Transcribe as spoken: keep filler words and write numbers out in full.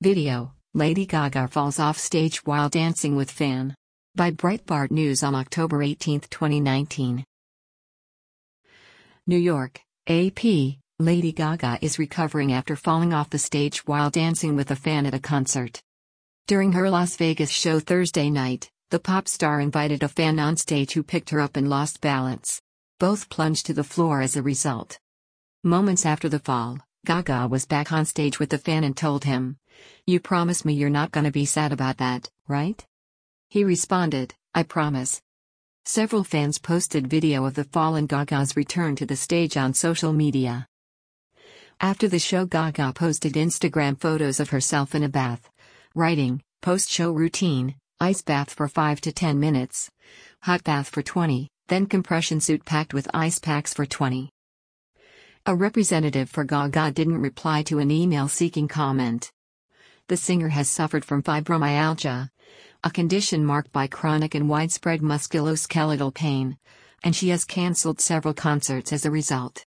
Video: Lady Gaga falls off stage while dancing with fan. By Breitbart News on October eighteenth, twenty nineteen. New York, A P. Lady Gaga is recovering after falling off the stage while dancing with a fan at a concert. During her Las Vegas show Thursday night, the pop star invited a fan on stage who picked her up and lost balance. Both plunged to the floor as a result. Moments after the fall, Gaga was back on stage with the fan and told him, "You promise me you're not gonna be sad about that, right?" He responded, "I promise." Several fans posted video of the fall and Gaga's return to the stage on social media. After the show, Gaga posted Instagram photos of herself in a bath, writing, "Post-show routine, ice bath for five to ten minutes, hot bath for twenty, then compression suit packed with ice packs for twenty. A representative for Gaga didn't reply to an email seeking comment. The singer has suffered from fibromyalgia, a condition marked by chronic and widespread musculoskeletal pain, and she has cancelled several concerts as a result.